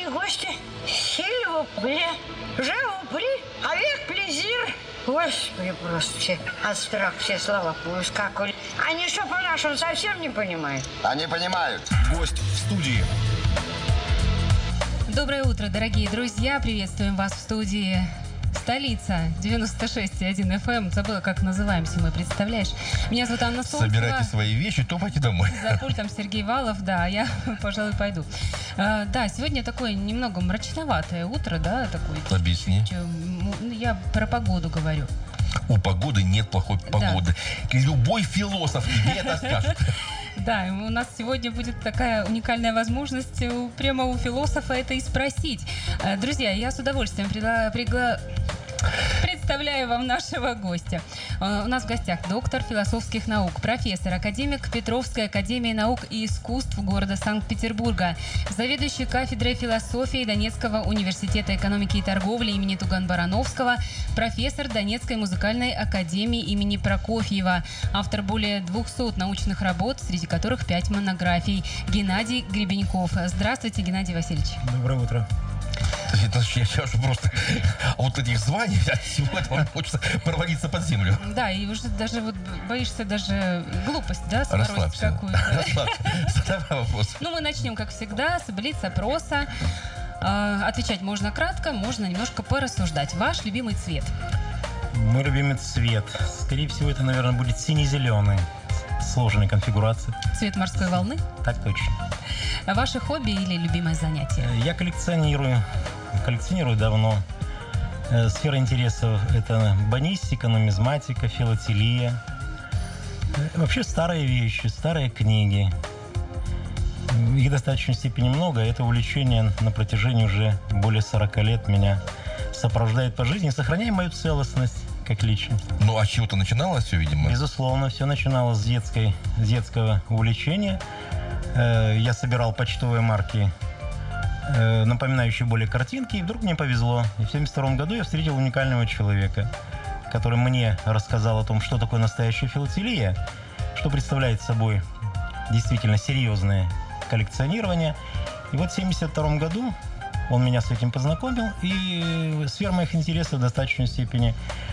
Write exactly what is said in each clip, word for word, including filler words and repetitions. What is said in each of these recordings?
дорогие гости, s'il vous plaît, je vous prie, avec plaisir. Господи, просто все от страха все слова повыскакивали. Они что, по-нашему совсем не понимают? Они понимают. Гость в студии. Доброе утро, дорогие друзья. Приветствуем вас в студии «Столица» девяносто шесть и один эф эм. Забыла, как называемся мы, представляешь? Меня зовут Анна Солнцева. Собирайте свои вещи, топайте домой. За пультом Сергей Валов, да, я, пожалуй, пойду. А, да, сегодня такое немного мрачноватое утро, да, такое. Объясни. Я про погоду говорю. У погоды нет плохой погоды. Да. Любой философ тебе это скажет. Да, у нас сегодня будет такая уникальная возможность прямо у философа это и спросить. Друзья, я с удовольствием пригла... пригла... представляю вам нашего гостя. У нас в гостях доктор философских наук, профессор, академик Петровской академии наук и искусств города Санкт-Петербурга, заведующий кафедрой философии Донецкого университета экономики и торговли имени Туган-Барановского, профессор Донецкой музыкальной академии имени Прокофьева, автор более двухсот научных работ, среди которых пять монографий, Геннадий Гребеньков. Здравствуйте, Геннадий Васильевич. Доброе утро. Это я сейчас просто вот этих званий, от всего этого хочется провалиться под землю. Да, и уже даже вот боишься даже глупость, да, спросить какую-то. Расслабься. Задавай вопрос. Ну, мы начнем, как всегда, с блиц-опроса. Э, отвечать можно кратко, можно немножко порассуждать. Ваш любимый цвет? Мой любимый цвет. Скорее всего, это, наверное, будет сине-зеленый. Сложная конфигурация. Цвет морской волны? Так точно. Ваше хобби или любимое занятие? Я коллекционирую. Коллекционирую давно. Сфера интересов – это бонистика, нумизматика, филателия. Вообще старые вещи, старые книги. Их в достаточной степени много. Это увлечение на протяжении уже более сорока лет меня сопровождает по жизни, сохраняя мою целостность как личность. Ну, а с чего-то начиналось все, видимо? Безусловно, все начиналось с, детской, с детского увлечения. Я собирал почтовые марки, напоминающие более картинки, и вдруг мне повезло. И в семьдесят втором году я встретил уникального человека, который мне рассказал о том, что такое настоящая филателия, что представляет собой действительно серьезное коллекционирование. И вот в семьдесят втором году он меня с этим познакомил, и сфера моих интересов в достаточной степени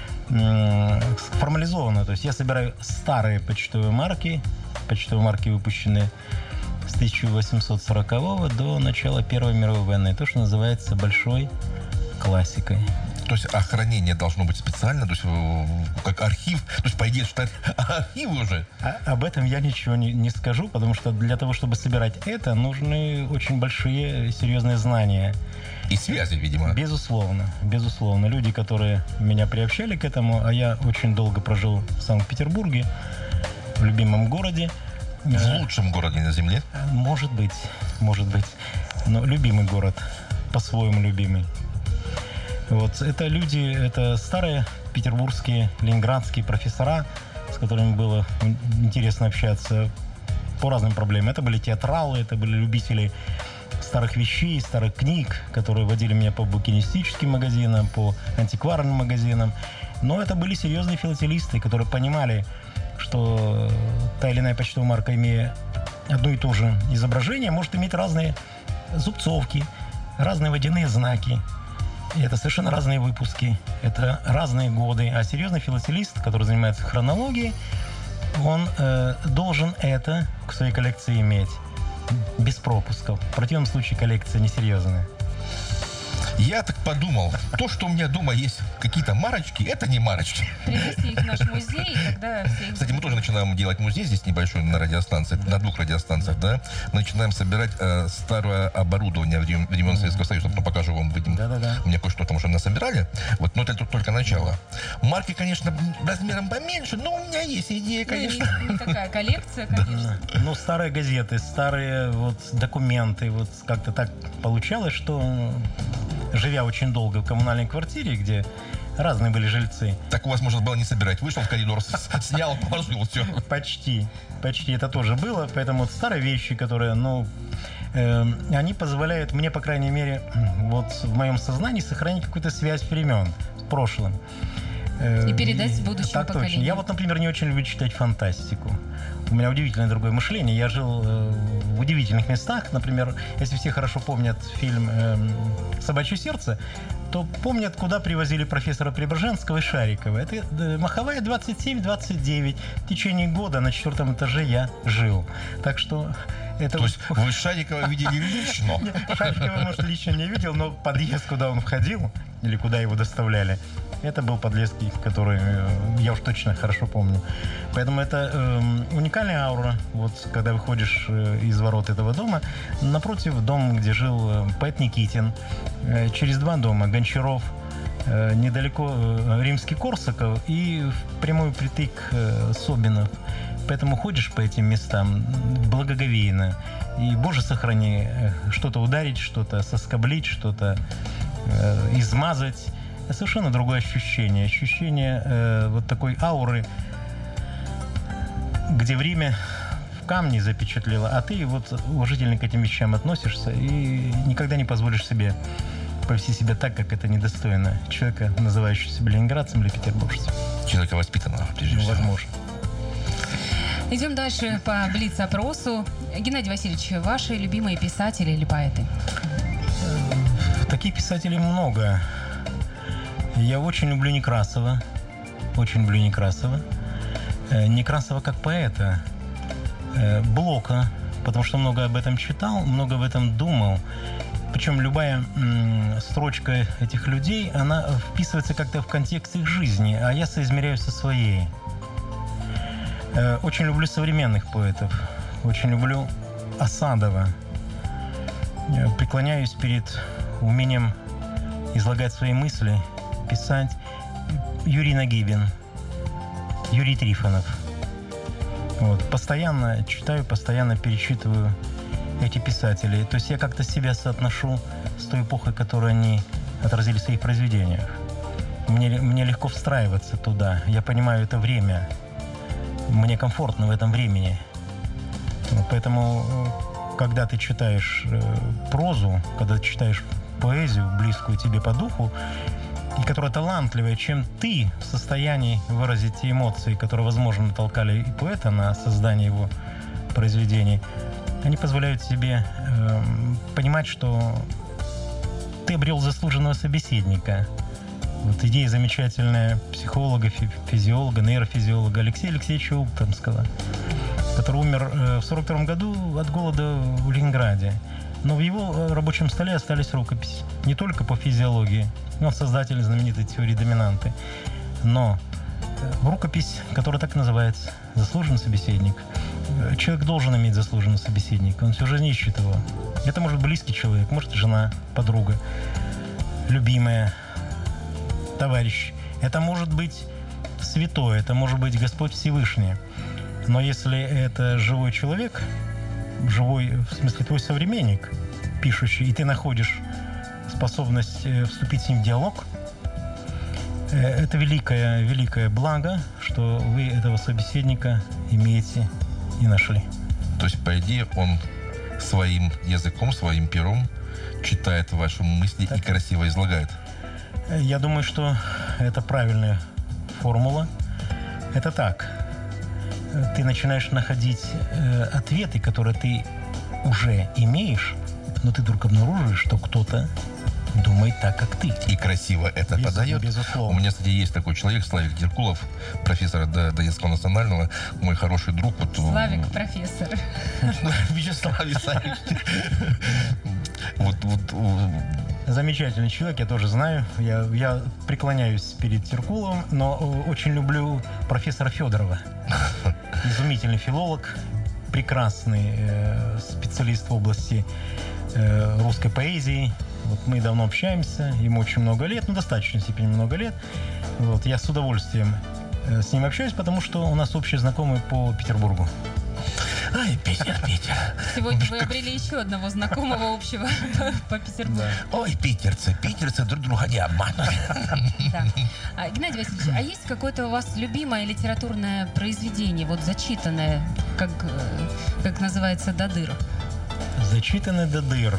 формализована. То есть я собираю старые почтовые марки, почтовые марки, выпущенные с тысяча восемьсот сорокового до начала Первой мировой войны. То, что называется большой классикой. То есть охранение должно быть специально, то есть как архив, то есть по идее, что архив уже. А, об этом я ничего не, не скажу, потому что для того, чтобы собирать это, нужны очень большие серьезные знания. И связи, видимо. Безусловно, безусловно. Люди, которые меня приобщали к этому, а я очень долго прожил в Санкт-Петербурге, в любимом городе. В лучшем городе на земле? Может быть, может быть. Но любимый город, по-своему любимый. Вот, это люди, это старые петербургские, ленинградские профессора, с которыми было интересно общаться по разным проблемам. Это были театралы, это были любители старых вещей, старых книг, которые водили меня по букинистическим магазинам, по антикварным магазинам. Но это были серьезные филателисты, которые понимали, что та или иная почтовая марка, имея одно и то же изображение, может иметь разные зубцовки, разные водяные знаки. И это совершенно разные выпуски, это разные годы. А серьезный филателист, который занимается хронологией, он э, должен это к своей коллекции иметь без пропусков. В противном случае коллекция несерьезная. Я так подумал, то, что у меня дома есть какие-то марочки, это не марочки. Принести их в наш музей, тогда все их... Кстати, мы тоже начинаем делать музей здесь небольшой на радиостанции, на двух радиостанциях, да. Мы начинаем собирать э, старое оборудование времен, времен Советского Союза. Потом покажу вам, выйдем. Да-да-да. У меня кое-что там уже насобирали. Вот, но это тут только начало. Марки, конечно, размером поменьше, но у меня есть идея, конечно. Ну, такая коллекция, конечно. Да. Ну, старые газеты, старые вот документы, вот как-то так получалось, что, живя очень долго в коммунальной квартире, где разные были жильцы. Так у вас можно было не собирать. Вышел в коридор, снял, положил, все. Почти. Почти это тоже было. Поэтому вот старые вещи, которые, ну, э, они позволяют мне, по крайней мере, вот в моем сознании сохранить какую-то связь времен с прошлым. И передать будущему так поколению. Точно. Я вот, например, не очень люблю читать фантастику. у меня удивительное другое мышление. Я жил э, в удивительных местах. Например, если все хорошо помнят фильм э, «Собачье сердце», то помнят, куда привозили профессора Преображенского и Шарикова. Это э, Маховая двадцать семь двадцать девять. В течение года на четвертом этаже я жил. Так что... Это... То есть вы Шарикова видели лично? Шарикова, может, лично не видел, но подъезд, куда он входил, или куда его доставляли, это был подъезд, который я уж точно хорошо помню. Поэтому это э, уникальная аура. Вот когда выходишь э, из ворот этого дома, напротив дом, где жил э, поэт Никитин, э, через два дома Гончаров, э, недалеко э, Римский-Корсаков и в прямой притык э, Собинов. Поэтому ходишь по этим местам благоговейно. И, Боже, сохрани, э, что-то ударить, что-то соскоблить, что-то э, измазать. Совершенно другое ощущение. Ощущение э, вот такой ауры, где время в камне запечатлело, а ты вот уважительно к этим вещам относишься и никогда не позволишь себе повести себя так, как это недостойно человека, называющего себя ленинградцем или петербуржцем. Человека воспитанного, прежде Ну, всего. возможно. Идем дальше по блиц-опросу. Геннадий Васильевич, ваши любимые писатели или поэты? Таких писателей много. Я очень люблю Некрасова. Очень люблю Некрасова. Э, Некрасова как поэта. Э, Блока, потому что много об этом читал, много об этом думал. Причем любая м, строчка этих людей, она вписывается как-то в контекст их жизни, а я соизмеряю со своей. Э, Очень люблю современных поэтов. Очень люблю Асадова. Э, Преклоняюсь перед умением излагать свои мысли, писать. Юрий Нагибин, Юрий Трифонов. Вот. Постоянно читаю, постоянно перечитываю эти писатели. То есть я как-то себя соотношу с той эпохой, которую они отразили в своих произведениях. Мне, мне легко встраиваться туда. Я понимаю это время. Мне комфортно в этом времени. Поэтому, когда ты читаешь прозу, когда ты читаешь поэзию, близкую тебе по духу, и которая талантливая, чем ты в состоянии выразить те эмоции, которые, возможно, натолкали и поэта на создание его произведений, они позволяют себе э, понимать, что ты обрел заслуженного собеседника. Вот идея замечательная психолога, физиолога, нейрофизиолога Алексея Алексеевича Уктомского, который умер э, в сорок втором году от голода в Ленинграде. Но в его рабочем столе остались рукописи. Не только по физиологии. Он создатель знаменитой теории доминанты. Но рукопись, которая так и называется «Заслуженный собеседник». Человек должен иметь заслуженного собеседника. Он всю жизнь ищет его. Это может быть близкий человек, может жена, подруга, любимая, товарищ. Это может быть святой, это может быть Господь Всевышний. Но если это живой человек, живой, в смысле, твой современник, пишущий, и ты находишь способность вступить с ним в диалог, это великое, великое благо, что вы этого собеседника имеете и нашли. То есть, по идее, он своим языком, своим пером читает ваши мысли так и красиво излагает. Я думаю, что это правильная формула. Это так. Ты начинаешь находить э, ответы, которые ты уже имеешь, но ты вдруг обнаруживаешь, что кто-то думает так, как ты. И красиво это Без, подает. Безусловно. У меня, кстати, есть такой человек, Славик Деркулов, профессор Донецкого национального, мой хороший друг. Вот, Славик, профессор. Вячеслав Исаевич. Вот, вот. Замечательный человек, я тоже знаю. Я, я преклоняюсь перед Деркуловым, но очень люблю профессора Федорова. Изумительный филолог, прекрасный э, специалист в области э, русской поэзии. Вот мы давно общаемся, ему очень много лет, ну, достаточно степени много лет. Вот, я с удовольствием э, с ним общаюсь, потому что у нас общие знакомые по Петербургу. Ай, Питер, Питер. Сегодня вы обрели еще одного знакомого общего по Петербургу. Да. Ой, питерцы, питерцы друг друга не обманут. Да. А, Геннадий Васильевич, а есть какое-то у вас любимое литературное произведение, вот зачитанное, как, э, как называется, до дыр? Зачитанный до дыр.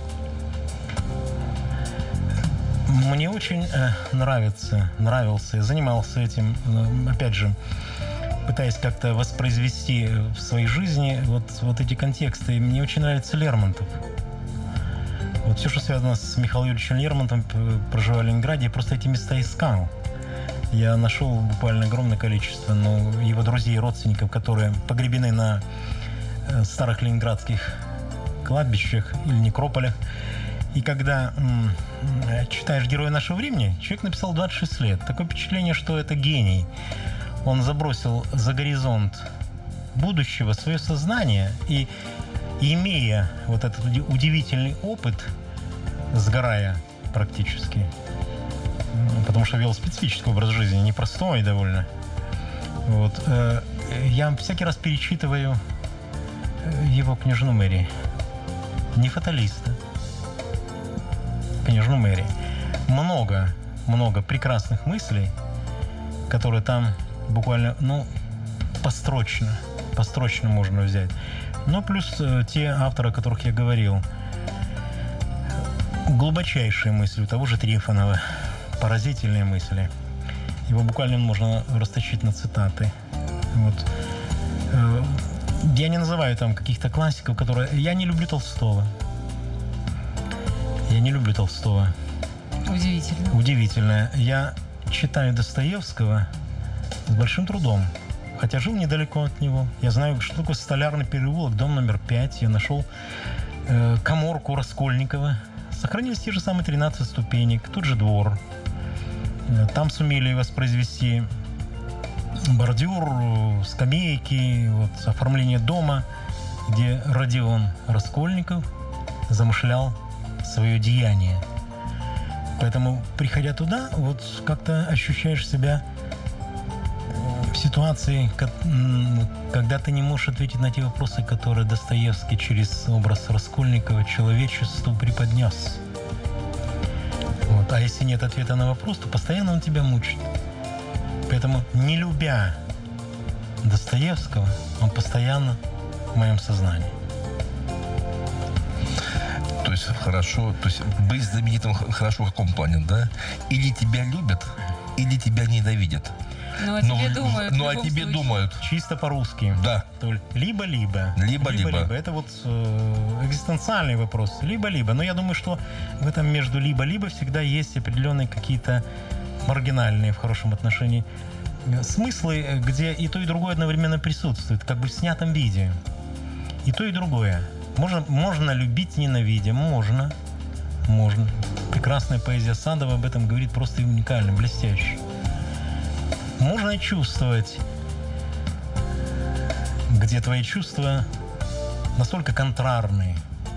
Мне очень э, нравится, нравился, я занимался этим, э, опять же, пытаясь как-то воспроизвести в своей жизни вот, вот эти контексты. И мне очень нравится Лермонтов. Вот все, что связано с Михаилом Юрьевичем Лермонтовым, проживая в Ленинграде, я просто эти места искал. Я нашел буквально огромное количество, ну, его друзей и родственников, которые погребены на э, старых ленинградских кладбищах или некрополях. И когда м, читаешь «Героя нашего времени», человек написал двадцать шесть лет. Такое впечатление, что это гений. Он забросил за горизонт будущего свое сознание и, имея вот этот удивительный опыт, сгорая практически, потому что вел специфический образ жизни, непростой довольно. Вот. Я всякий раз перечитываю его «Княжну Мэри». Не фаталиста. «Княжну Мэри». Много, много прекрасных мыслей, которые там буквально, ну, построчно, построчно можно взять. Ну, плюс те авторы, о которых я говорил. Глубочайшие мысли у того же Трифонова. Поразительные мысли. Его буквально можно расточить на цитаты. Вот. Я не называю там каких-то классиков, которые... Я не люблю Толстого. Я не люблю Толстого. Удивительно. Удивительно. Я читаю Достоевского с большим трудом. Хотя жил недалеко от него. Я знаю, что такое Столярный переулок, дом номер пять. Я нашел э, каморку Раскольникова. Сохранились те же самые тринадцать ступенек, тот же двор. Там сумели воспроизвести бордюр, скамейки, вот, оформление дома, где Родион Раскольников замышлял свое деяние. Поэтому, приходя туда, вот как-то ощущаешь себя в ситуации, когда ты не можешь ответить на те вопросы, которые Достоевский через образ Раскольникова человечеству преподнес. Вот. А если нет ответа на вопрос, то постоянно он тебя мучит. Поэтому, не любя Достоевского, он постоянно в моем сознании. То есть хорошо, то есть быть знаменитым хорошо в каком плане, да? Или тебя любят, или тебя ненавидят. Ну, о тебе думают. Ну, о тебе думают. Чисто по-русски. Да. Либо-либо. Либо-либо. Это вот э, экзистенциальный вопрос. Либо-либо. Но я думаю, что в этом между либо-либо всегда есть определенные какие-то маргинальные в хорошем отношении смыслы, где и то, и другое одновременно присутствует, как бы в снятом виде. И то, и другое. Можно, можно любить, ненавидя. Можно. Можно. Прекрасная поэзия Садова об этом говорит просто и уникально, блестяще. Можно чувствовать, где твои чувства настолько контрарные.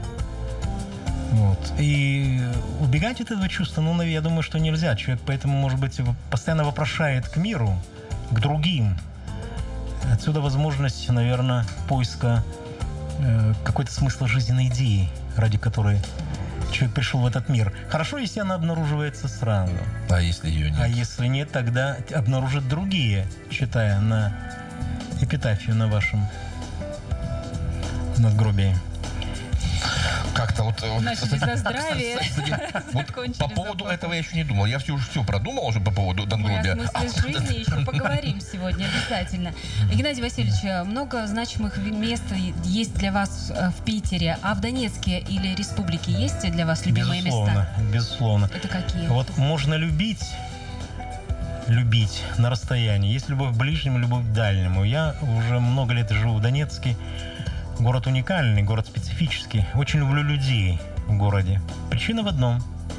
Вот. И убегать от этого чувства, ну, я думаю, что нельзя. Человек поэтому, может быть, постоянно вопрошает к миру, к другим. Отсюда возможность, наверное, поиска э, какой-то смысла жизненной идеи, ради которой человек пришел в этот мир. Хорошо, если она обнаруживается сразу. А если ее нет? А если нет, тогда обнаружат другие, читая на эпитафию на вашем надгробии. Как-то вот... Начали за здравие. Вот по поводу этого я еще не думал. Я все уже все продумал уже по поводу надгробия. Мы о смысле жизни еще поговорим сегодня обязательно. Геннадий Васильевич, много значимых мест есть для вас в Питере, а в Донецке или Республике есть для вас любимые безусловно, места? Безусловно. Это какие? Вот можно любить, любить на расстоянии. Есть любовь к ближнему, любовь к дальнему. Я уже много лет живу в Донецке. Город уникальный, город специфический. Очень люблю людей в городе. Причина в одном.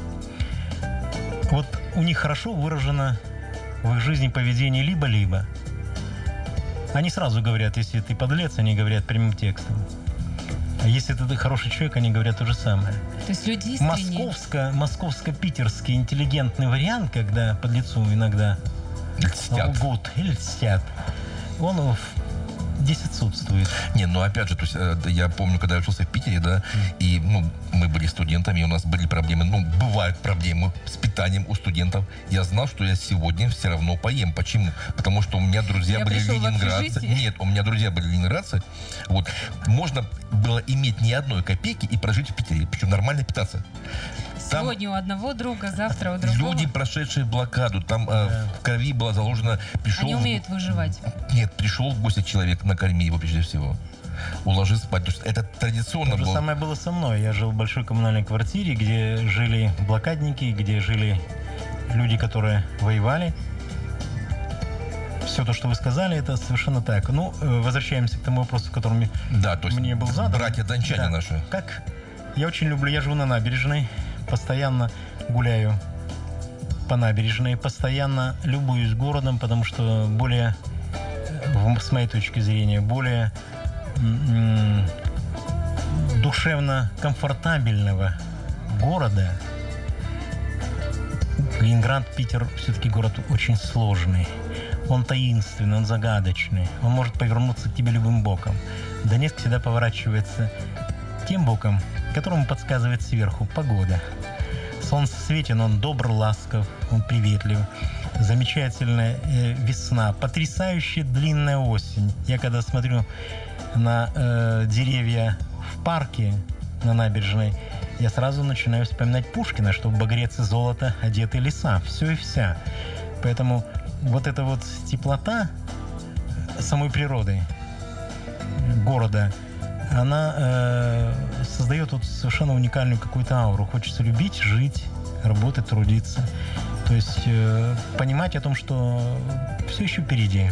Вот у них хорошо выражено в их жизни поведение либо-либо. Они сразу говорят, если ты подлец, они говорят прямым текстом. А если ты хороший человек, они говорят то же самое. То есть люди искренние. Московско, московско-питерский интеллигентный вариант, когда подлецу иногда лгут или льстят, он здесь отсутствует. Не, ну опять же, то есть э, я помню, когда я учился в Питере, да, и ну, мы были студентами, и у нас были проблемы, ну, бывают проблемы с питанием у студентов. Я знал, что я сегодня все равно поем. Почему? Потому что у меня друзья я были ленинградцы. Нет, у меня друзья были ленинградцы. Вот. Можно было иметь ни одной копейки и прожить в Питере, причем нормально питаться. Сегодня у одного друга, завтра у другого. Люди, прошедшие блокаду, там э, в крови была заложена... Пришел Они в- умеют выживать. Нет, пришел в гости человек, накорми его прежде всего. Уложи спать. То есть это традиционно То же было. самое было со мной. Я жил в большой коммунальной квартире, где жили блокадники, где жили люди, которые воевали. Все то, что вы сказали, это совершенно так. Ну, э, возвращаемся к тому вопросу, который Да, то есть мне был задан. братья-дончане Да. наши. Как? Я очень люблю, я живу на набережной, постоянно гуляю по набережной, постоянно любуюсь городом, потому что более, в- с моей точки зрения, более м, душевно комфортабельного города. Ленинград, Питер все-таки город очень сложный. Он таинственный, он загадочный. Он может повернуться к тебе любым боком. Донецк всегда поворачивается тем боком, которому подсказывает сверху погода. Солнце светит, он добр, ласков, он приветлив. Замечательная э, весна, потрясающая длинная осень. Я когда смотрю на э, деревья в парке на набережной, я сразу начинаю вспоминать Пушкина, что в багрец и золото одеты леса. Все и вся. Поэтому вот эта вот теплота самой природы города, она э, создает вот совершенно уникальную какую-то ауру. Хочется любить, жить, работать, трудиться. То есть э, понимать о том, что все еще впереди.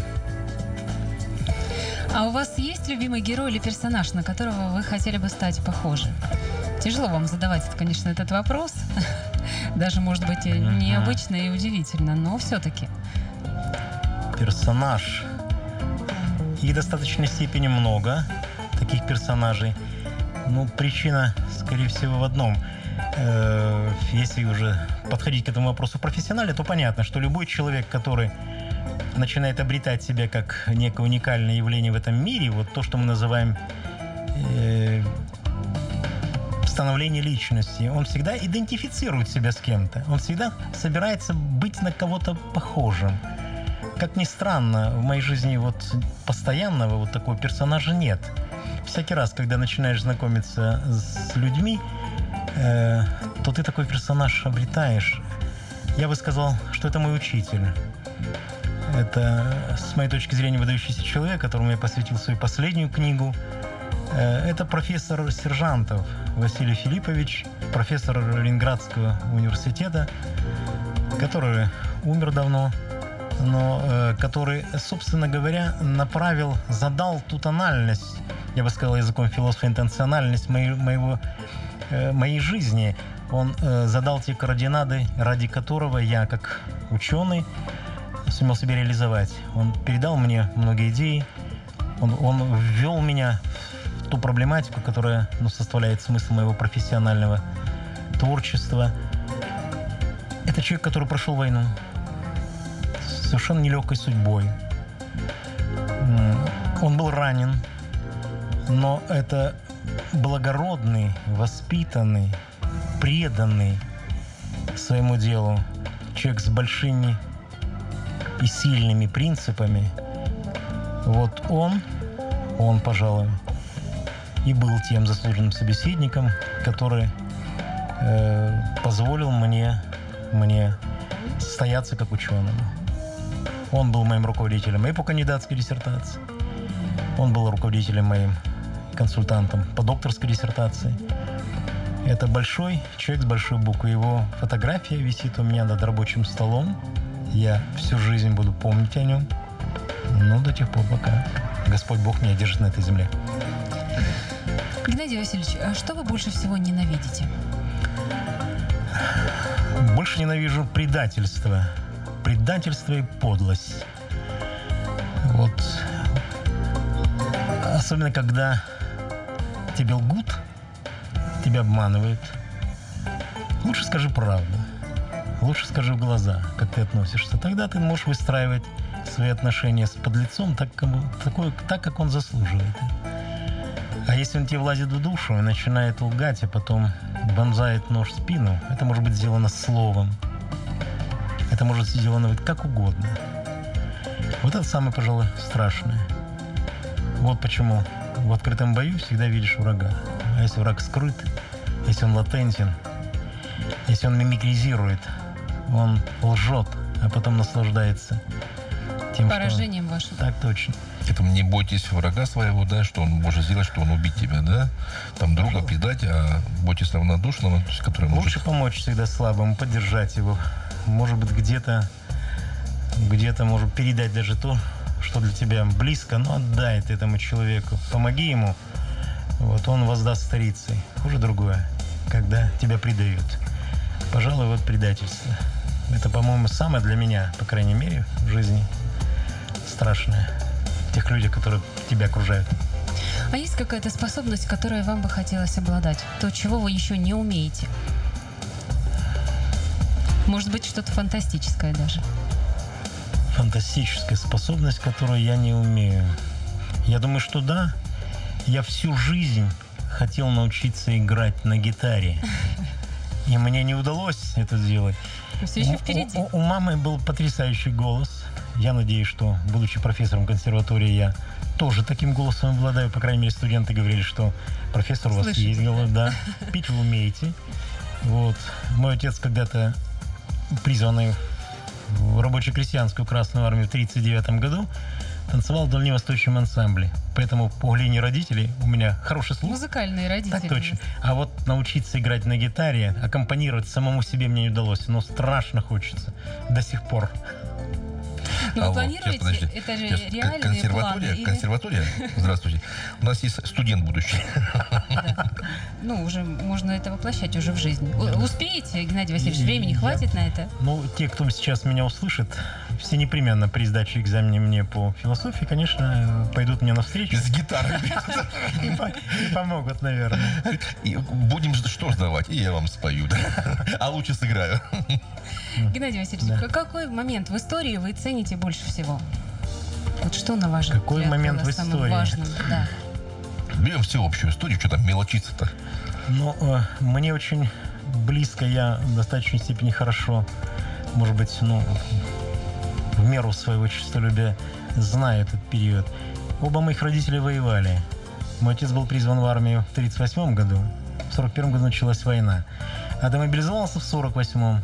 А у вас есть любимый герой или персонаж, на которого вы хотели бы стать похожи? Тяжело вам задавать, конечно, этот вопрос. Даже, может быть, и необычно и удивительно, но все-таки. Персонаж. Их в достаточной степени много, таких персонажей. Ну, причина, скорее всего, в одном. Э, если уже подходить к этому вопросу профессионально, то понятно, что любой человек, который начинает обретать себя как некое уникальное явление в этом мире, вот то, что мы называем э, становление личности, он всегда идентифицирует себя с кем-то. Он всегда собирается быть на кого-то похожим. Как ни странно, в моей жизни вот постоянного вот такого персонажа нет. Всякий раз, когда начинаешь знакомиться с людьми, э, то ты такой персонаж обретаешь. Я бы сказал, что это мой учитель. Это, с моей точки зрения, выдающийся человек, которому я посвятил свою последнюю книгу. Э, это профессор Сержантов Василий Филиппович, профессор Ленинградского университета, который умер давно, но э, который, собственно говоря, направил, задал ту тональность, я бы сказал языком философа, интенциональность моей, моего, э, моей жизни. Он э, задал те координаты, ради которого я, как ученый, сумел себя реализовать. Он передал мне много идей, он, он ввел меня в ту проблематику, которая, ну, составляет смысл моего профессионального творчества. Это человек, который прошел войну с совершенно нелегкой судьбой. Он был ранен, но это благородный, воспитанный, преданный своему делу человек с большими и сильными принципами. Вот он, он, пожалуй, и был тем заслуженным собеседником, который э, позволил мне, мне состояться как ученому. Он был моим руководителем и по кандидатской диссертации. Он был руководителем моим консультантом по докторской диссертации. Это большой человек с большой буквы. Его фотография висит у меня над рабочим столом. Я всю жизнь буду помнить о нем. Ну, до тех пор, пока Господь Бог меня держит на этой земле. Геннадий Васильевич, а что вы больше всего ненавидите? Больше ненавижу предательство. Предательство и подлость. Вот. Особенно, когда тебе лгут, тебя обманывают. Лучше скажи правду. Лучше скажи в глаза, как ты относишься. Тогда ты можешь выстраивать свои отношения с подлецом так, как, такой, так, как он заслуживает. А если он тебе влазит в душу и начинает лгать, а потом вонзает нож в спину, это может быть сделано словом. Это может быть сделано как угодно. Вот это самое, пожалуй, страшное. Вот почему в открытом бою всегда видишь врага. А если враг скрыт, если он латентен, Если он мимикризирует, он лжет, а потом наслаждается тем, Поражением что... вашим. Так точно. Поэтому не бойтесь врага своего, да, что он может сделать, что он убить тебя, да, там друга предать, а бойтесь равнодушного, то есть, который может... Лучше помочь всегда слабому, поддержать его. Может быть, где-то, где-то, может, передать даже то, что для тебя близко, но отдай это этому человеку. Помоги ему, вот он воздаст старицей. Хуже другое, когда тебя предают. Пожалуй, вот предательство. Это, по-моему, самое для меня, по крайней мере, в жизни страшное. Тех людей, которые тебя окружают. А есть какая-то способность, которой вам бы хотелось обладать? То, чего вы еще не умеете? Может быть, что-то фантастическое даже? Фантастическая способность, которую я не умею. Я думаю, что да. Я всю жизнь хотел научиться играть на гитаре. И мне не удалось это сделать. Все еще впереди. У, у, у мамы был потрясающий голос. Я надеюсь, что, будучи профессором консерватории, я тоже таким голосом обладаю. По крайней мере, студенты говорили, что профессор у вас Слышите, есть голос, да. Петь вы умеете. Вот. Мой отец когда-то, призванный в рабоче-крестьянскую Красную Армию в тридцать девятом году, танцевал в дальневосточном ансамбле. Поэтому по линии родителей у меня хороший слух. Музыкальные родители. Так точно. А вот научиться играть на гитаре, аккомпанировать самому себе мне не удалось. Но страшно хочется. До сих пор. Ну, А вы вот, планируете? сейчас, подожди. Это же Сейчас, реальные консерватория, планы? или- консерватория, здравствуйте. У нас есть студент будущий. Да. Ну, уже можно это воплощать уже в жизнь. У- Успеете, Геннадий Васильевич? Времени Я- хватит на это? Ну, те, кто сейчас меня услышит, все непременно при сдаче экзамена мне по философии, конечно, пойдут мне навстречу С гитарой. и по- и помогут, наверное. И будем ж- что сдавать? И я вам спою, да. А лучше сыграю. Геннадий Васильевич, Да. к- какой момент в истории вы цените больше всего? Вот что на ваш Какой взгляд момент было в самым истории? важным? Да. Берем всеобщую историю, что там мелочиться-то. Ну, э, мне очень близко, я в достаточной степени хорошо, может быть, ну, в меру своего честолюбия знаю этот период. Оба моих родителя воевали. Мой отец был призван в армию в тридцать восьмом году, в сорок первом году началась война, а демобилизовался в сорок восьмом.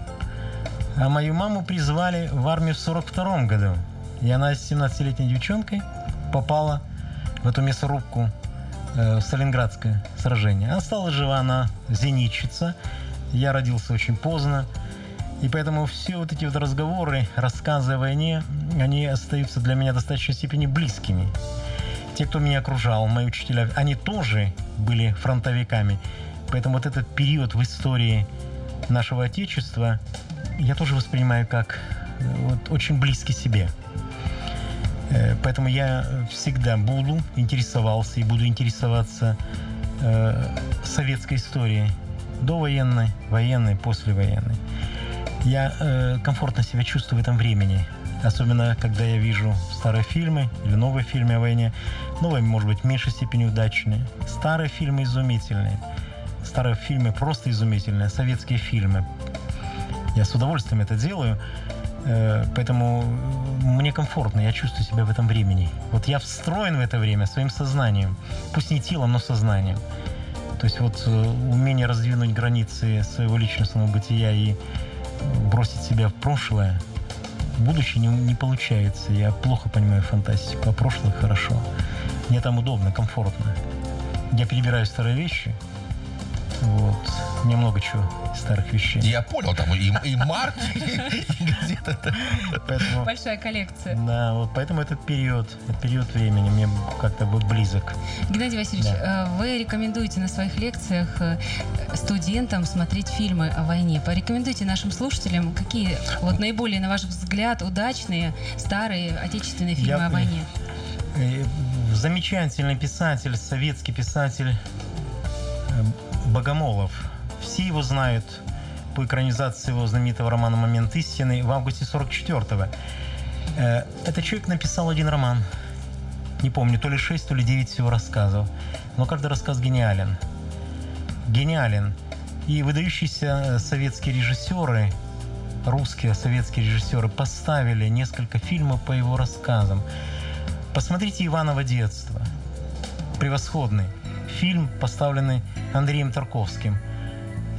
А мою маму призвали в армию в сорок втором году. И она с семнадцатилетней девчонкой попала в эту мясорубку э, в Сталинградское сражение. Она стала жива, она зенитчица. Я родился очень поздно. И поэтому все вот эти вот разговоры, рассказы о войне, они остаются для меня в достаточной степени близкими. Те, кто меня окружал, мои учителя, они тоже были фронтовиками. Поэтому вот этот период в истории нашего Отечества я тоже воспринимаю как э, вот, очень близкий себе. Э, Поэтому я всегда буду интересовался и буду интересоваться э, советской историей. Довоенной, военной, послевоенной. Я э, комфортно себя чувствую в этом времени. Особенно, когда я вижу старые фильмы или новые фильмы о войне. Новые, может быть, в меньшей степени удачные. Старые фильмы изумительные. Старые фильмы просто изумительные. Советские фильмы. Я с удовольствием это делаю. Э, поэтому мне комфортно. Я чувствую себя в этом времени. Вот я встроен в это время своим сознанием. Пусть не телом, но сознанием. То есть вот э, умение раздвинуть границы своего личностного бытия и бросить себя в прошлое, будущее не, не получается. Я плохо понимаю фантастику, а прошлое хорошо. Мне там удобно, комфортно. Я перебираю старые вещи. Вот. Мне много чего из старых вещей. Я понял, там и, и марки, и газеты. Поэтому, Большая коллекция. да, вот поэтому этот период, этот период времени мне как-то вот близок. Геннадий Васильевич, э, вы рекомендуете на своих лекциях э, студентам смотреть фильмы о войне. Порекомендуйте нашим слушателям, какие вот наиболее, на ваш взгляд, удачные старые отечественные фильмы Я- о войне. Э, Замечательный писатель, советский писатель э, Богомолов. Все его знают по экранизации его знаменитого романа «Момент истины» в августе сорок четвёртого. Э, Этот человек написал один роман. Не помню, то ли шесть, то ли девять всего рассказов. Но каждый рассказ гениален. Гениален. И выдающиеся советские режиссеры, русские советские режиссеры, поставили несколько фильмов по его рассказам. Посмотрите «Иваново детство». Превосходный фильм, поставленный Андреем Тарковским.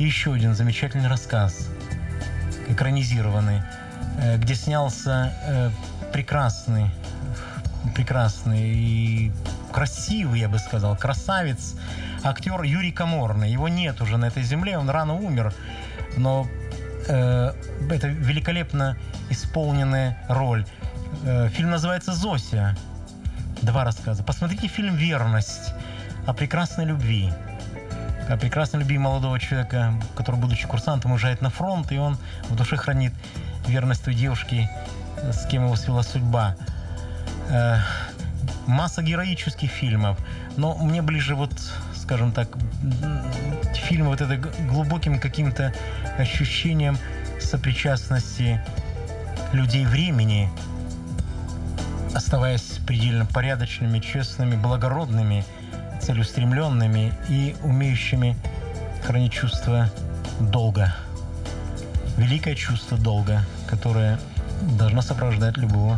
И еще один замечательный рассказ, экранизированный, э, где снялся э, прекрасный, прекрасный и красивый, я бы сказал, красавец, актер Юрий Каморный. Его нет уже на этой земле, он рано умер, но э, это великолепно исполненная роль. Э, фильм называется «Зося». Два рассказа. Посмотрите фильм «Верность» о прекрасной любви. О прекрасной любви молодого человека, который, будучи курсантом, уезжает на фронт, и он в душе хранит верность той девушки, с кем его свела судьба. Э, масса героических фильмов, но мне ближе вот, скажем так, фильмы вот это глубоким каким-то ощущением сопричастности людей времени, оставаясь предельно порядочными, честными, благородными, целеустремленными и умеющими хранить чувство долга. Великое чувство долга, которое должно сопровождать любого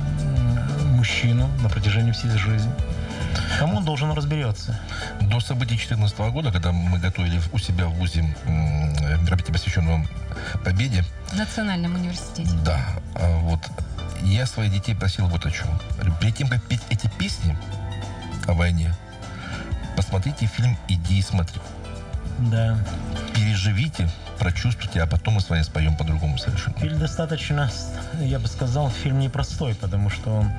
мужчину на протяжении всей жизни. Кому он должен, разберется. До событий две тысячи четырнадцатого года, когда мы готовили у себя в ВУЗе мероприятие, посвященное Победе. В Национальном университете. Да. Вот. Я своих детей просил вот о чем. Перед тем, как петь эти песни о войне, посмотрите фильм «Иди и смотри». Да. Переживите, прочувствуйте, а потом мы с вами споем по-другому совершенно. Фильм достаточно, я бы сказал, фильм непростой, потому что он,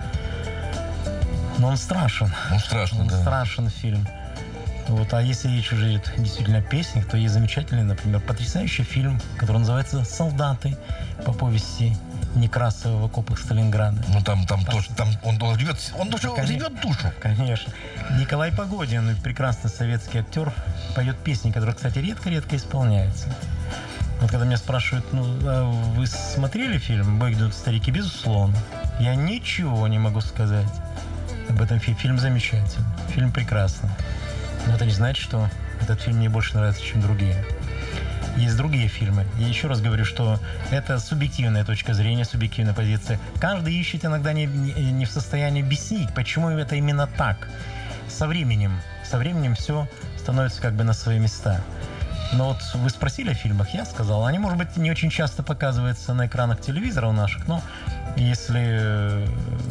ну, он страшен. Он страшный, он да. страшен фильм. Вот, а если речь уже идет действительно о песнях, то есть замечательный, например, потрясающий фильм, который называется «Солдаты» по повести Некрасова в окопах Сталинграда. Ну там, там тоже, там он, он рвет, он тоже рвет душу. Конечно. Николай Погодин, прекрасный советский актер, поет песни, которые, кстати, редко-редко исполняются. Вот когда меня спрашивают, ну, а вы смотрели фильм «Бой идут старики»? Безусловно. Я ничего не могу сказать об этом фильме. Фильм замечательный, фильм прекрасный. Но это не значит, что этот фильм мне больше нравится, чем другие. Есть другие фильмы. Я еще раз говорю, что это субъективная точка зрения, субъективная позиция. Каждый ищет иногда не, не, не в состоянии объяснить, почему это именно так. Со временем, со временем все становится как бы на свои места. Но вот вы спросили о фильмах, я сказал. Они, может быть, не очень часто показываются на экранах телевизоров наших, но если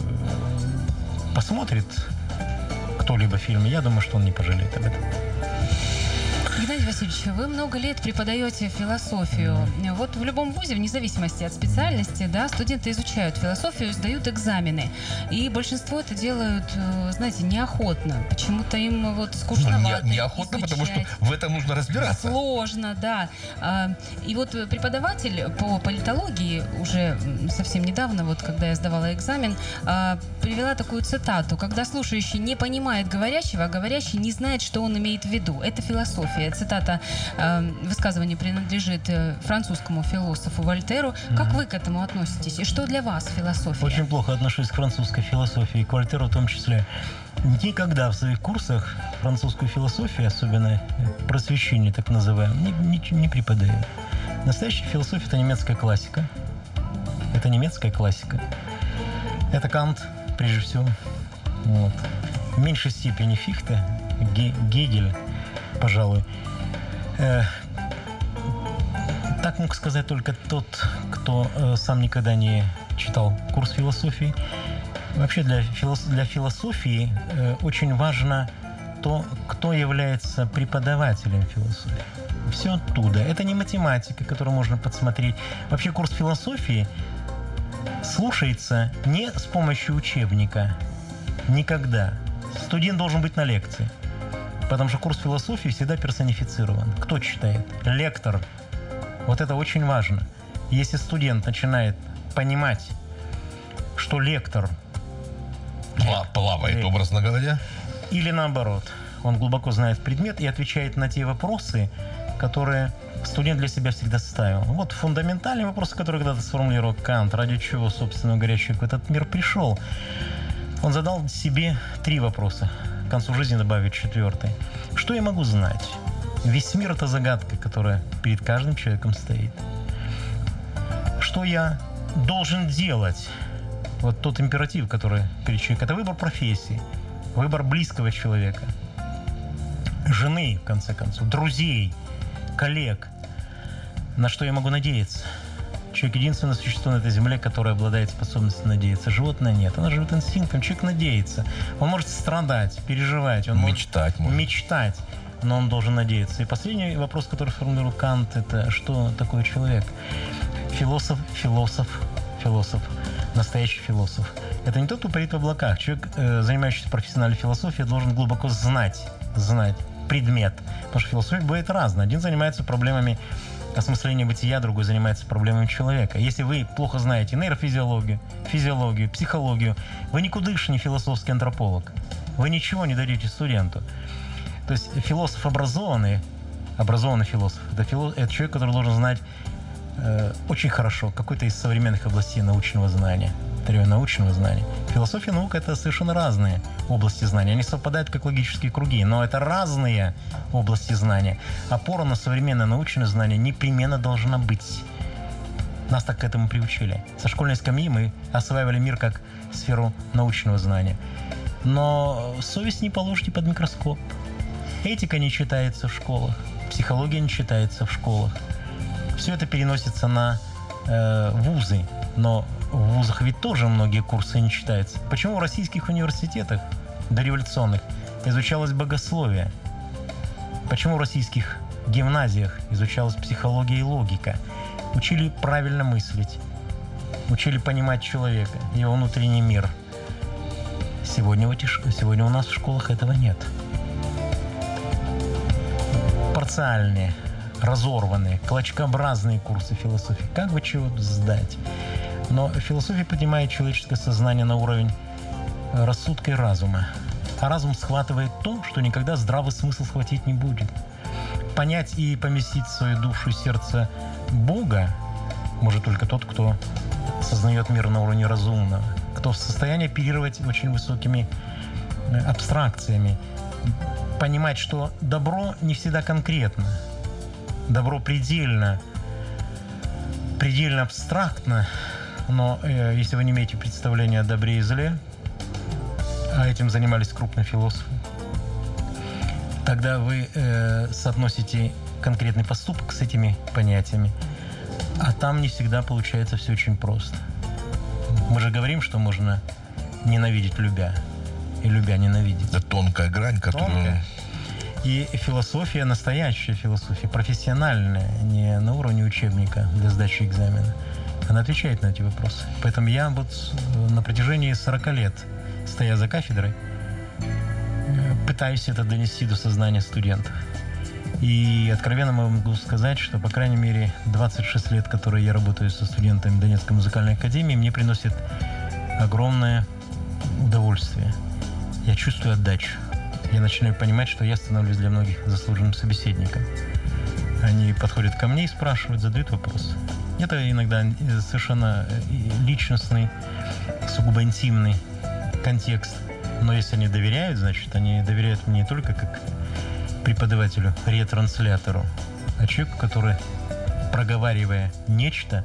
посмотрит кто-либо фильм, я думаю, что он не пожалеет об этом. Геннадий Васильевич, вы много лет преподаете философию. Mm-hmm. Вот в любом вузе, вне зависимости от специальности, да, студенты изучают философию, сдают экзамены. И большинство это делают, знаете, неохотно. Почему-то им вот скучновато. Не, неохотно, изучать. Потому что в этом нужно разбираться. Сложно, да. И вот преподаватель по политологии уже совсем недавно, вот когда я сдавала экзамен, привела такую цитату: когда слушающий не понимает говорящего, а говорящий не знает, что он имеет в виду. Это философия. Цитата, э, высказывание принадлежит э, французскому философу Вольтеру. Mm-hmm. Как вы к этому относитесь? И что для вас философия? Очень плохо отношусь к французской философии, к Вольтеру в том числе. Никогда в своих курсах французскую философию, особенно просвещение так называемое, не, не, не преподаю. Настоящая философия – это немецкая классика. Это немецкая классика. Это Кант, прежде всего. Вот. В меньшей степени Фихте, Ге- Гегель, пожалуй. Э, так мог сказать только тот, кто э, сам никогда не читал курс философии. Вообще для, филос- для философии э, очень важно то, кто является преподавателем философии. Все оттуда. Это не математика, которую можно подсмотреть. Вообще курс философии слушается не с помощью учебника. Никогда. Студент должен быть на лекции. Потому что курс философии всегда персонифицирован. Кто читает? Лектор. Вот это очень важно. Если студент начинает понимать, что лектор плавает, лектор, образно говоря, или наоборот, он глубоко знает предмет и отвечает на те вопросы, которые студент для себя всегда ставил. Вот фундаментальный вопрос, который когда-то сформулировал Кант, ради чего, собственно говоря, человек в этот мир пришел. Он задал себе три вопроса. К концу жизни добавить четвертый. Что я могу знать? Весь мир – это загадка, которая перед каждым человеком стоит. Что я должен делать? Вот тот императив, который перед человеком. Это выбор профессии, выбор близкого человека, жены, в конце концов, друзей, коллег. На что я могу надеяться? Человек единственное существо на этой земле, которое обладает способностью надеяться. Животное нет. Оно живет инстинктом. Человек надеется. Он может страдать, переживать. Он Мечтать может может. мечтать. Но он должен надеяться. И последний вопрос, который формулирует Кант, это что такое человек? Философ, философ, философ. Настоящий философ. Это не тот, кто парит в облаках. Человек, э, занимающийся профессиональной философией, должен глубоко знать, знать предмет. Потому что философия бывает разная. Один занимается проблемами осмысления бытия, другой занимается проблемами человека. Если вы плохо знаете нейрофизиологию, физиологию, психологию, вы никудышний философский антрополог. Вы ничего не дадите студенту. То есть философ образованный, образованный философ, это, фило, это человек, который должен знать э, очень хорошо какой-то из современных областей научного знания. Научного знания. Философия и наука — это совершенно разные области знания. Они совпадают как логические круги, но это разные области знания. Опора на современное научное знание непременно должна быть. Нас так к этому приучили. Со школьной скамьи мы осваивали мир как сферу научного знания. Но совесть не положите под микроскоп. Этика не читается в школах, психология не читается в школах. Все это переносится на э, вузы, но в вузах ведь тоже многие курсы не читаются. Почему в российских университетах дореволюционных изучалось богословие? Почему в российских гимназиях изучалась психология и логика? Учили правильно мыслить, учили понимать человека, его внутренний мир. Сегодня, в этих, сегодня у нас в школах этого нет. Парциальные, разорванные, клочкообразные курсы философии. Как бы чего сдать? Но философия поднимает человеческое сознание на уровень рассудка и разума. А разум схватывает то, что никогда здравый смысл схватить не будет. Понять и поместить в свою душу и сердце Бога может только тот, кто сознает мир на уровне разумного, кто в состоянии оперировать очень высокими абстракциями, понимать, что добро не всегда конкретно, добро предельно, предельно абстрактно. Но э, если вы не имеете представления о добре и зле, а этим занимались крупные философы, тогда вы э, соотносите конкретный поступок с этими понятиями. А там не всегда получается все очень просто. Мы же говорим, что можно ненавидеть любя, и любя ненавидеть. Это тонкая грань, которую... Тонкая. И философия, настоящая философия, профессиональная, не на уровне учебника для сдачи экзамена. Она отвечает на эти вопросы. Поэтому я вот на протяжении сорока лет, стоя за кафедрой, пытаюсь это донести до сознания студентов. И откровенно могу сказать, что, по крайней мере, двадцать шесть лет, которые я работаю со студентами Донецкой музыкальной академии, мне приносит огромное удовольствие. Я чувствую отдачу. Я начинаю понимать, что я становлюсь для многих заслуженным собеседником. Они подходят ко мне и спрашивают, задают вопросы. Это иногда совершенно личностный, сугубо интимный контекст. Но если они доверяют, значит, они доверяют мне не только как преподавателю, ретранслятору, а человеку, который, проговаривая нечто,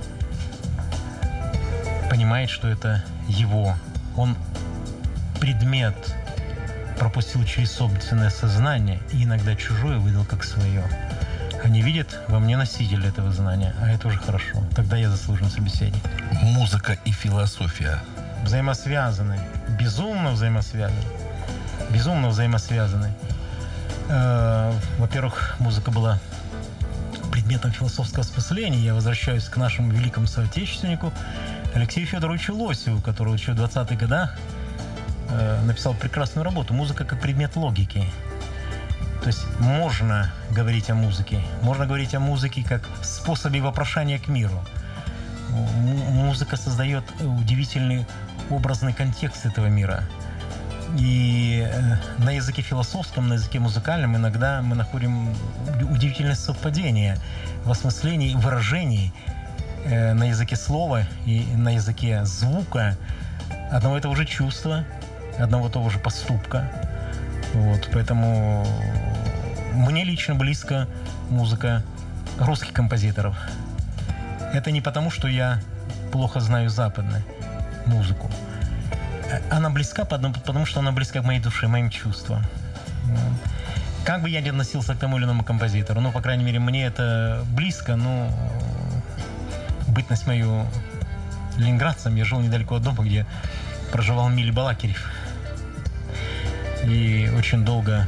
понимает, что это его. Он предмет пропустил через собственное сознание и иногда чужое выдал как свое. Они видят во мне носитель этого знания, а это уже хорошо. Тогда я заслуженный собеседник. Музыка и философия. Взаимосвязаны. Безумно взаимосвязаны. Безумно взаимосвязаны. Э-э, во-первых, музыка была предметом философского осмысления. Я возвращаюсь к нашему великому соотечественнику Алексею Федоровичу Лосеву, который еще в двадцатых годах э, написал прекрасную работу «Музыка как предмет логики». То есть можно говорить о музыке, можно говорить о музыке как способе вопрошания к миру. М- музыка создает удивительный образный контекст этого мира. И э, на языке философском, на языке музыкальном иногда мы находим удивительное совпадение в осмыслении, выражений э, на языке слова и на языке звука одного и того же чувства, одного и того же поступка. Вот, поэтому мне лично близка музыка русских композиторов. Это не потому, что я плохо знаю западную музыку. Она близка, потому что она близка к моей душе, моим чувствам. как бы я ни относился к тому или иному композитору, ну, по крайней мере, мне это близко, ну, бытность мою ленинградцем, я жил недалеко от дома, где проживал Мили Балакирев. И очень долго,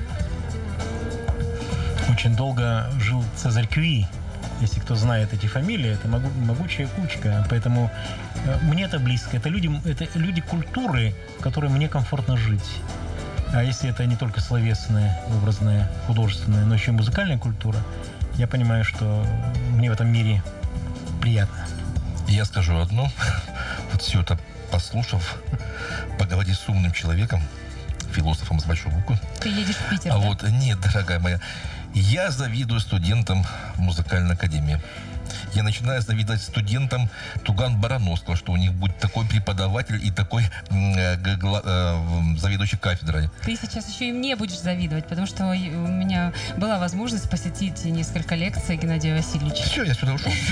очень долго жил Цезарь Кюи. Если кто знает эти фамилии, это могу, могучая кучка. Поэтому э, мне это близко. Это люди, это люди культуры, в которой мне комфортно жить. А если это не только словесная, образная, художественная, но еще и музыкальная культура, я понимаю, что мне в этом мире приятно. Я скажу одно. Вот все это послушав, поговори с умным человеком, философом с большой буквы. Ты едешь в Питер, А да? вот, нет, дорогая моя, я завидую студентам музыкальной академии. Я начинаю завидовать студентам Туган-Барановского, что у них будет такой преподаватель и такой э, гла, э, заведующий кафедрой. Ты сейчас еще и мне будешь завидовать, потому что у меня была возможность посетить несколько лекций Геннадия Васильевича. Все, я сюда ушел.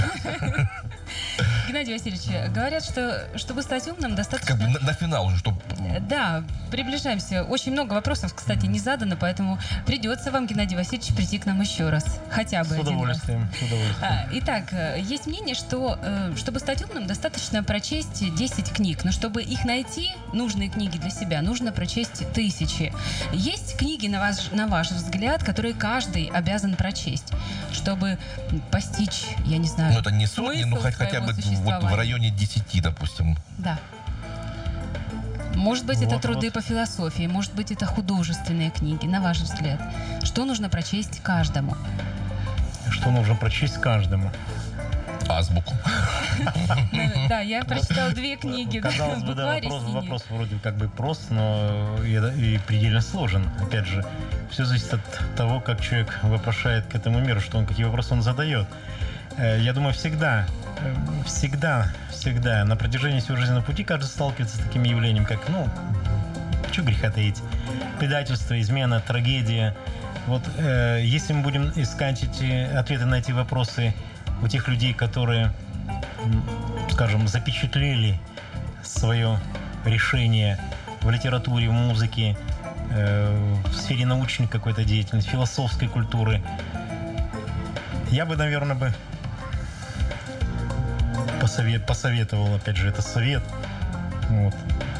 Геннадий Васильевич, говорят, что чтобы стать умным, достаточно... Как бы на, на финал уже, чтобы... Да, приближаемся. Очень много вопросов, кстати, не задано, поэтому придется вам, Геннадий Васильевич, прийти к нам еще раз. Хотя бы С один раз. удовольствием, с удовольствием. А, Итак, есть мнение, что э, чтобы стать умным, достаточно прочесть десять книг, но чтобы их найти, нужные книги для себя, нужно прочесть тысячи. Есть книги, на ваш, на ваш взгляд, которые каждый обязан прочесть, чтобы постичь, я не знаю, Ну, это не сотни, ну, смысл хоть, хотя своего бы вот в существования. районе десяти, допустим. Да. Может быть, это Вот, труды вот. по философии, может быть, это художественные книги, на ваш взгляд. Что нужно прочесть каждому? Что нужно прочесть каждому? Азбуку. Ну, да, я прочитала две книги. да, Казалось бы, да, букварь и вопрос, синий. вопрос вроде как бы прост, но и, и предельно сложен. Опять же, все зависит от того, как человек вопрошает к этому миру, что он, какие вопросы он задает. Э, Я думаю, всегда, э, всегда, всегда на протяжении всего жизненного пути каждый сталкивается с таким явлением, как, ну, что греха таить, предательство, измена, трагедия. Вот э, если мы будем искать эти ответы на эти вопросы у тех людей, которые, м, скажем, запечатлели свое решение в литературе, в музыке, э, в сфере научной какой-то деятельности, философской культуры, я бы, наверное, бы посовет, посоветовал, опять же, это совет. Вот.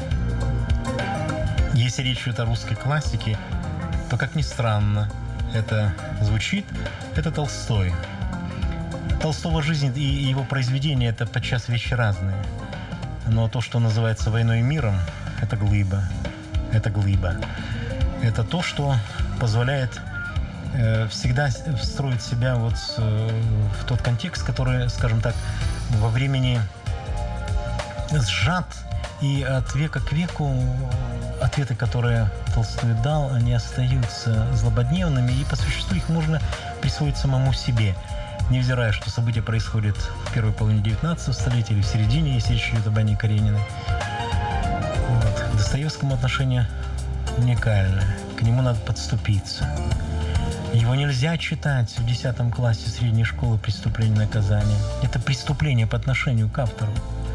Если речь идет о русской классике, то, как ни странно это звучит, это Толстой. Толстого жизнь и его произведения — это подчас вещи разные. Но то, что называется «Войной и миром», это глыба. Это глыба. Это то, что позволяет э, всегда встроить себя вот э, в тот контекст, который, скажем так, во времени сжат, и от века к веку ответы, которые Толстой дал, они остаются злободневными, и по существу их можно присвоить самому себе, невзирая, что события происходят в первой половине девятнадцатого столетия или в середине, если речь идет об Анне Карениной. Вот. К Достоевскому отношение уникальное. К нему надо подступиться. Его нельзя читать в десятом классе средней школы «Преступление и наказание». Это преступление по отношению к автору.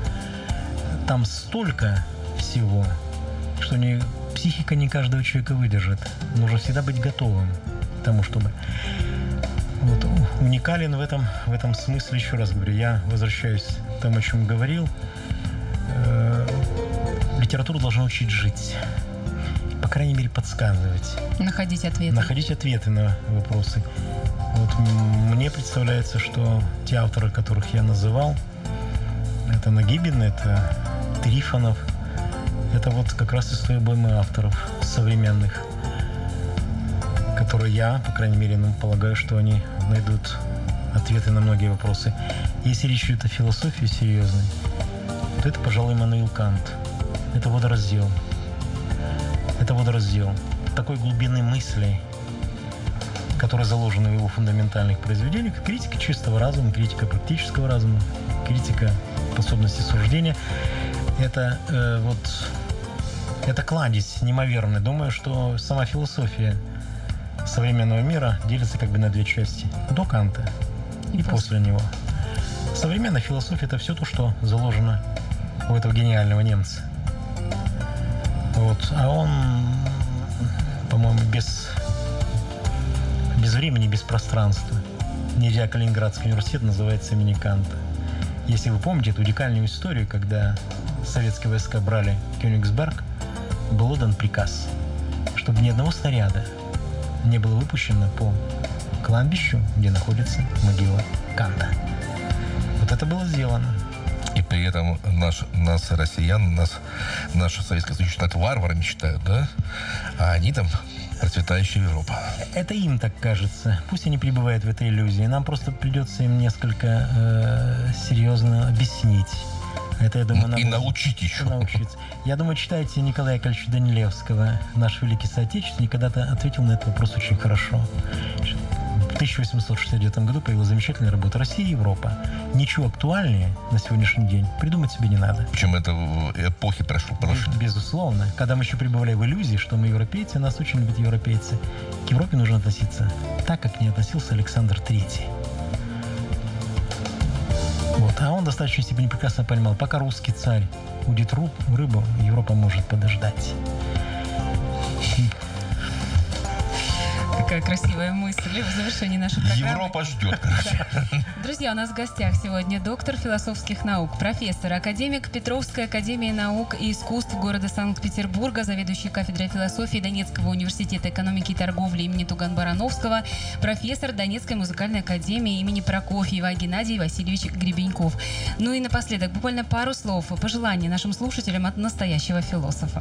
Там столько всего, что не, психика не каждого человека выдержит. Нужно всегда быть готовым к тому, чтобы... Вот, уникален в этом, в этом смысле, еще раз говорю, я возвращаюсь к тому, о чем говорил. Э, литература должна учить жить. По крайней мере, подсказывать. Находить ответы. Находить ответы на вопросы. Вот м- мне представляется, что те авторы, которых я называл, это Нагибин, это Трифонов, это вот как раз из той обоймы авторов современных, которые я, по крайней мере, ну, полагаю, что они найдут ответы на многие вопросы. Если речь идет о философии серьезной, то это, пожалуй, Иммануил Кант. Это водораздел. Это водораздел такой глубины мыслей, которая заложена в его фундаментальных произведениях. Критика чистого разума, критика практического разума, критика способности суждения. Это э, вот это кладезь неимоверная. Думаю, что сама философия современного мира делится как бы на две части. До Канта и, и после него. Современная философия — это все то, что заложено у этого гениального немца. Вот. А он, по-моему, без без времени, без пространства. Нельзя Калининградский университет называется имени Канта. Если вы помните эту уникальную историю, когда советские войска брали Кёнигсберг, был отдан приказ, чтобы ни одного снаряда не было выпущено по кладбищу, где находится могила Канта. Вот это было сделано. И при этом наш, нас, россиян, нас, наши Советские Союз считают варварами, считают, да? А они там процветающая Европа. Это им так кажется. Пусть они пребывают в этой иллюзии. Нам просто придется им несколько э, серьезно объяснить. Это, я думаю, нам и научить еще. И научиться. Я думаю, читайте Николая Яковлевича Данилевского, наш великий соотечественник, когда-то ответил на этот вопрос очень хорошо. В тысяча восемьсот шестьдесят девятом году появилась замечательная работа «Россия и Европа». Ничего актуальнее на сегодняшний день придумать себе не надо. Причем это в эпохи прошло. прошло. Безусловно. Когда мы еще пребывали в иллюзии, что мы европейцы, нас очень любят европейцы, к Европе нужно относиться так, как не относился Александр Третий. Вот. А он в достаточной степени прекрасно понимал, пока русский царь удит рыбу, Европа может подождать. Какая красивая мысль в завершении нашей программы. Европа ждет, короче. Друзья, у нас в гостях сегодня доктор философских наук, профессор, академик Петровской академии наук и искусств города Санкт-Петербурга, заведующий кафедрой философии Донецкого университета экономики и торговли имени Туган-Барановского, профессор Донецкой музыкальной академии имени Прокофьева Геннадий Васильевич Гребеньков. Ну и напоследок буквально пару слов, пожелания нашим слушателям от настоящего философа.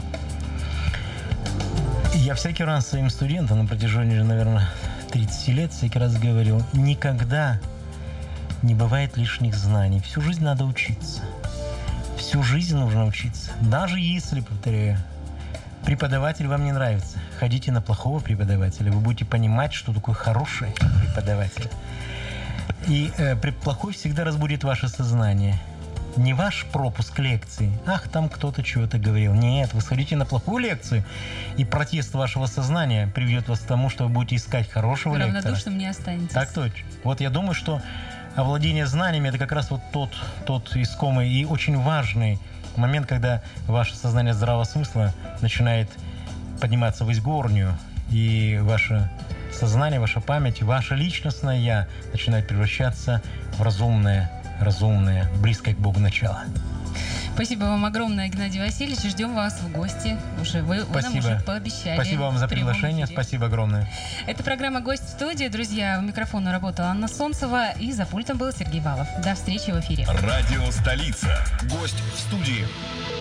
Я всякий раз своим студентам на протяжении, наверное, тридцати лет всякий раз говорил, никогда не бывает лишних знаний. Всю жизнь надо учиться. Всю жизнь нужно учиться. Даже если, повторяю, преподаватель вам не нравится, ходите на плохого преподавателя. Вы будете понимать, что такое хороший преподаватель. И э, плохой всегда разбудит ваше сознание. Не ваш пропуск лекции. Ах, там кто-то чего-то говорил. Нет, вы сходите на плохую лекцию, и протест вашего сознания приведет вас к тому, что вы будете искать хорошего лектора. Равнодушным не останетесь. Так точно. Вот я думаю, что овладение знаниями – это как раз вот тот, тот искомый и очень важный момент, когда ваше сознание здравого смысла начинает подниматься в изгорнюю, и ваше сознание, ваша память, ваше личностное «я» начинает превращаться в разумное, разумное, близкое к Богу начало. Спасибо вам огромное, Геннадий Васильевич. Ждем вас в гости. Уже вы, вы нам уже пообещали. Спасибо вам за приглашение. Спасибо огромное. Это программа «Гость в студии». Друзья, у микрофона работала Анна Солнцева, и за пультом был Сергей Валов. До встречи в эфире. Радио «Столица». Гость в студии.